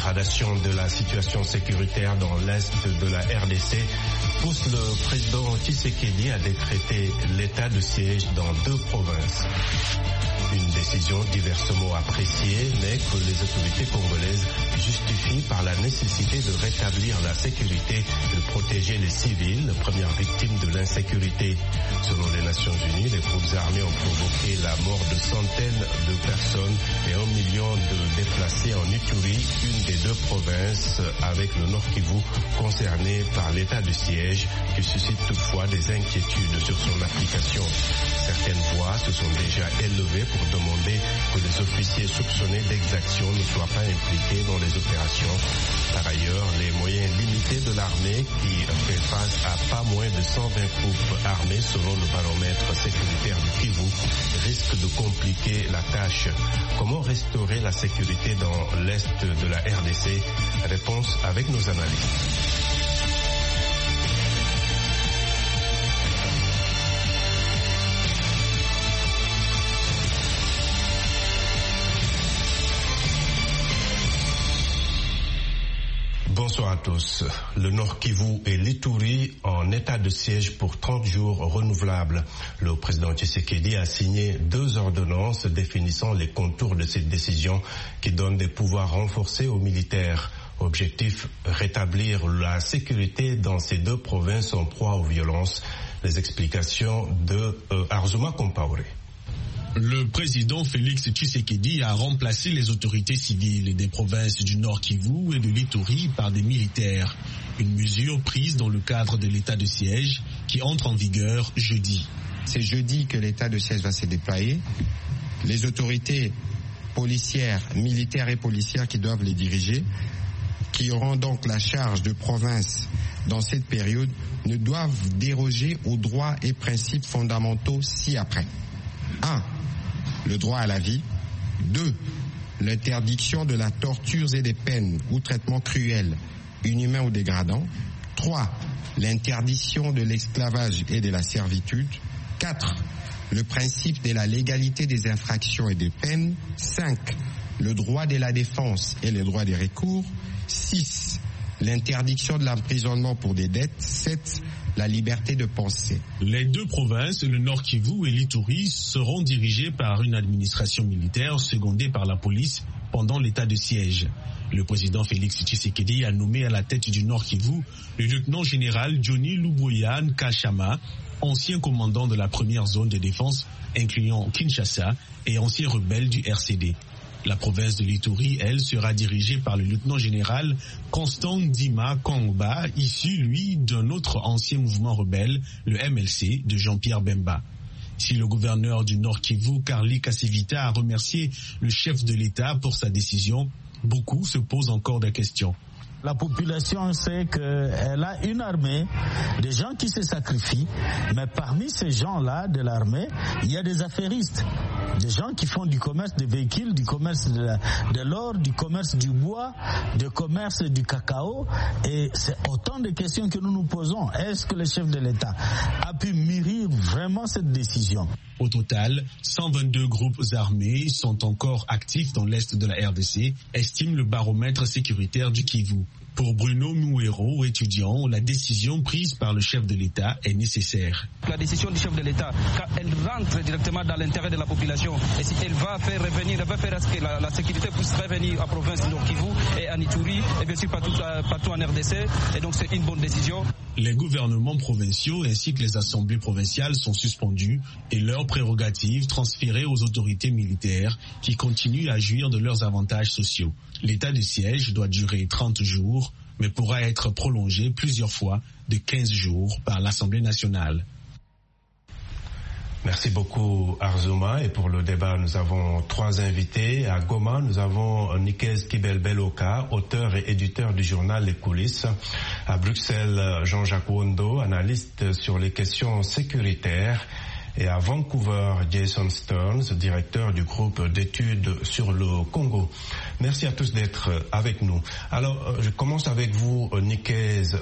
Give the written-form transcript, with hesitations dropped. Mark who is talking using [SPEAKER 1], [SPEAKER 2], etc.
[SPEAKER 1] dégradation de la situation sécuritaire dans l'est de la RDC pousse le président Tshisekedi à décréter l'état de siège dans 2 provinces. Une décision diversement appréciée, mais que les autorités congolaises justifient par la nécessité de rétablir la sécurité et de protéger les civils, premières victimes de l'insécurité. Selon les Nations Unies, les groupes armés ont provoqué la mort de centaines de personnes et 1 million de déplacés en Ituri, une des 2 provinces avec le Nord Kivu concerné par l'état de siège, qui suscite toutefois des inquiétudes sur son application. Certaines voix se sont déjà élevées pour demander que les officiers soupçonnés d'exaction ne soient pas impliqués dans les opérations. Par ailleurs, les moyens limités de l'armée, qui fait face à pas moins de 120 troupes armées selon le baromètre sécuritaire du Kivu, risquent de compliquer la tâche. Comment restaurer la sécurité dans l'est de la RDC? Réponse avec nos analystes. Bonsoir à tous. Le Nord Kivu et l'Ituri en état de siège pour 30 jours renouvelables. Le président Tshisekedi a signé 2 ordonnances définissant les contours de cette décision qui donnent des pouvoirs renforcés aux militaires. Objectif, rétablir la sécurité dans ces 2 provinces en proie aux violences. Les explications de Arzuma Compaoré.
[SPEAKER 2] Le président Félix Tshisekedi a remplacé les autorités civiles des provinces du Nord Kivu et de l'Ituri par des militaires. Une mesure prise dans le cadre de l'état de siège qui entre en vigueur jeudi.
[SPEAKER 3] C'est jeudi que l'état de siège va se déployer. Les autorités policières, militaires et policières qui doivent les diriger, qui auront donc la charge de province dans cette période, ne doivent déroger aux droits et principes fondamentaux ci-après. 1. Le droit à la vie. 2. L'interdiction de la torture et des peines ou traitements cruels, inhumains ou dégradants. 3. L'interdiction de l'esclavage et de la servitude. 4. Le principe de la légalité des infractions et des peines. 5. Le droit de la défense et le droit des recours. 6. L'interdiction de l'emprisonnement pour des dettes. 7. La liberté de penser.
[SPEAKER 2] Les 2 provinces, le Nord Kivu et l'Ituri, seront dirigées par une administration militaire secondée par la police pendant l'état de siège. Le président Félix Tshisekedi a nommé à la tête du Nord Kivu le lieutenant-général Johnny Luboya Nkashama, ancien commandant de la première zone de défense, incluant Kinshasa, et ancien rebelle du RCD. La province de l'Ituri, elle, sera dirigée par le lieutenant-général Constant Ndima Kangba, issu, lui, d'un autre ancien mouvement rebelle, le MLC, de Jean-Pierre Bemba. Si le gouverneur du Nord Kivu, Karli Kasivita, a remercié le chef de l'État pour sa décision, beaucoup se posent encore des questions.
[SPEAKER 4] La population sait qu'elle a une armée, des gens qui se sacrifient, mais parmi ces gens-là de l'armée, il y a des affairistes, des gens qui font du commerce des véhicules, du commerce de l'or, du commerce du bois, du commerce du cacao, et c'est autant de questions que nous nous posons. Est-ce que le chef de l'État a pu mûrir vraiment cette décision?
[SPEAKER 2] Au total, 122 groupes armés sont encore actifs dans l'est de la RDC, estime le baromètre sécuritaire du Kivu. Pour Bruno Mouero, étudiant, la décision prise par le chef de l'État est nécessaire.
[SPEAKER 5] La décision du chef de l'État, quand elle rentre directement dans l'intérêt de la population, et si elle va faire revenir, elle va faire à ce que la sécurité puisse revenir à province Nord Kivu et en Ituri, et bien sûr partout en RDC, et donc c'est une bonne décision.
[SPEAKER 2] Les gouvernements provinciaux ainsi que les assemblées provinciales sont suspendus et leurs prérogatives transférées aux autorités militaires qui continuent à jouir de leurs avantages sociaux. L'état de siège doit durer 30 jours, mais pourra être prolongé plusieurs fois de 15 jours par l'Assemblée nationale.
[SPEAKER 1] Merci beaucoup Arzuma. Et pour le débat, nous avons 3 invités. À Goma, nous avons Nikez Kibel-Beloka, auteur et éditeur du journal Les Coulisses. À Bruxelles, Jean-Jacques Wondo, analyste sur les questions sécuritaires. Et à Vancouver, Jason Stearns, directeur du groupe d'études sur le Congo. Merci à tous d'être avec nous. Alors, je commence avec vous, Nikez